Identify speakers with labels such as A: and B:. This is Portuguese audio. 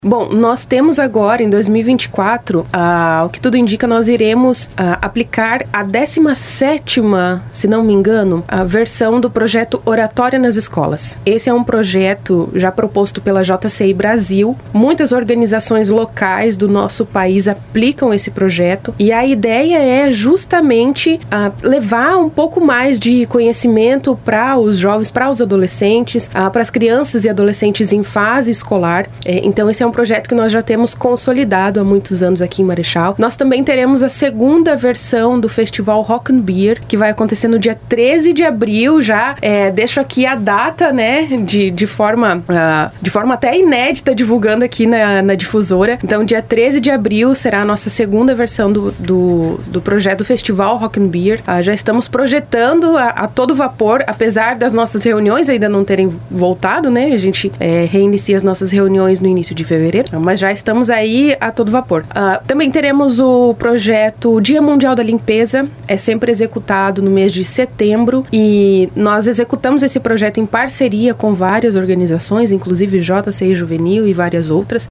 A: Bom, nós temos agora, em 2024, o que tudo indica, nós iremos aplicar a 17ª, se não me engano, a versão do projeto Oratória nas Escolas. Esse é um projeto já proposto pela JCI Brasil. Muitas organizações locais do nosso país aplicam esse projeto e a ideia é justamente levar um pouco mais de conhecimento para os jovens, para os adolescentes, para as crianças e adolescentes em fase escolar. Então, esse é um projeto que nós já temos consolidado há muitos anos aqui em Marechal. Nós também teremos a segunda versão do Festival Rock and Beer, que vai acontecer no dia 13 de abril. Já deixo aqui a data, né, de forma até inédita, divulgando aqui na difusora. Então, dia 13 de abril será a nossa segunda versão do projeto Festival Rock and Beer. Já estamos projetando a todo vapor, apesar das nossas reuniões ainda não terem voltado, né? A gente reinicia as nossas reuniões no início de fevereiro, mas já estamos aí a todo vapor. Também teremos o projeto Dia Mundial da Limpeza, é sempre executado no mês de setembro e nós executamos esse projeto em parceria com várias organizações, inclusive JCI Juvenil e várias outras.